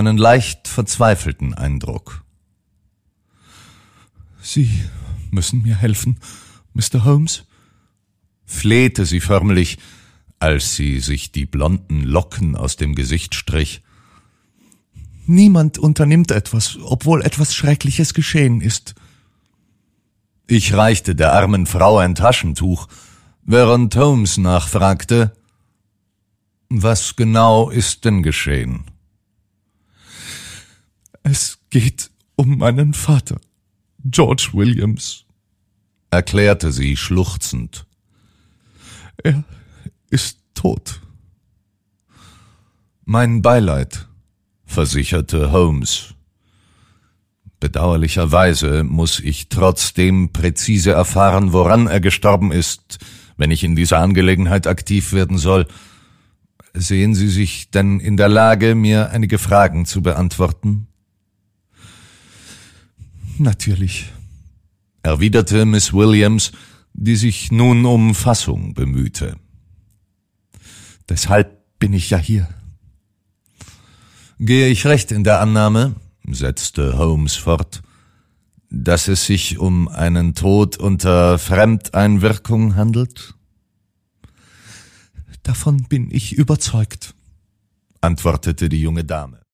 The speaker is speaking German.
einen leicht verzweifelten Eindruck. »Sie müssen mir helfen, Mr. Holmes«, flehte sie förmlich, als sie sich die blonden Locken aus dem Gesicht strich. »Niemand unternimmt etwas, obwohl etwas Schreckliches geschehen ist.« Ich reichte der armen Frau ein Taschentuch, während Holmes nachfragte, »Was genau ist denn geschehen?« »Es geht um meinen Vater, George Williams«, erklärte sie schluchzend. »Er ist tot.« »Mein Beileid«, versicherte Holmes. Bedauerlicherweise muss ich trotzdem präzise erfahren, woran er gestorben ist, wenn ich in dieser Angelegenheit aktiv werden soll. Sehen Sie sich denn in der Lage, mir einige Fragen zu beantworten?« »Natürlich«, erwiderte Miss Williams, die sich nun um Fassung bemühte. »Deshalb bin ich ja hier.« »Gehe ich recht in der Annahme«, setzte Holmes fort, »dass es sich um einen Tod unter Fremdeinwirkung handelt?« »Davon bin ich überzeugt«, antwortete die junge Dame.